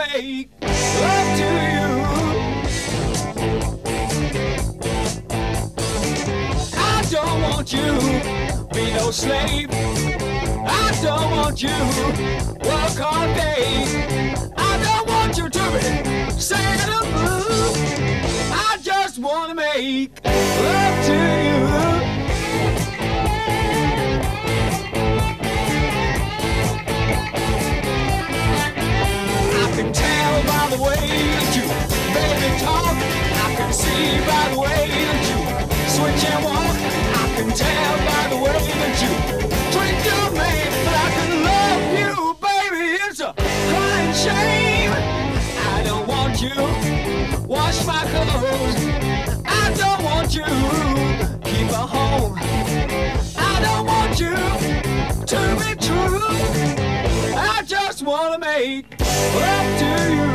make love to you. I don't want you be no slave. I don't want you work all day. I don't want you to be singing the blues. I just wanna make love to you. I can tell by the way that you baby talk. I can see by the way that you switch and walk. I can tell by the way that you treat your man. But I can love you, baby, it's a crying shame. I don't want you wash my clothes. I don't want you keep a home. I don't want you to be true. I just wanna make love to you.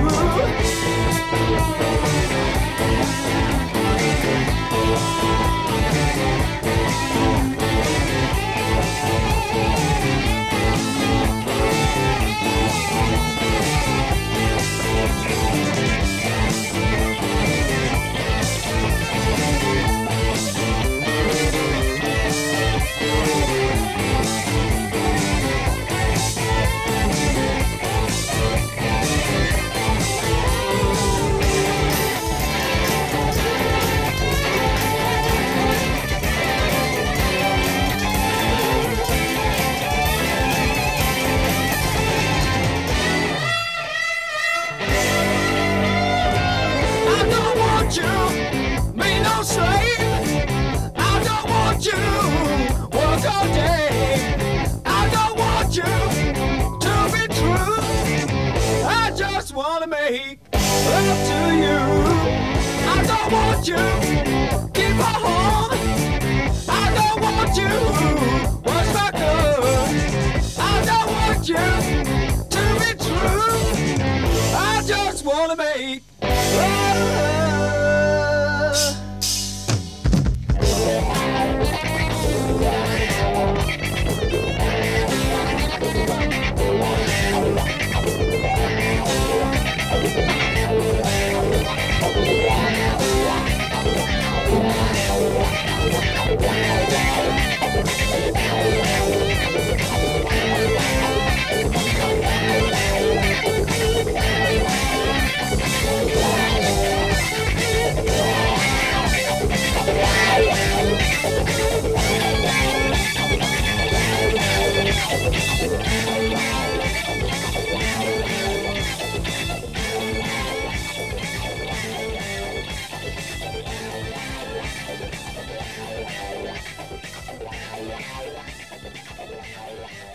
Wanna make love to you. I don't want you keep a home. I don't want you wash my clothes. I don't want you to be true. I just wanna make love. Yeah.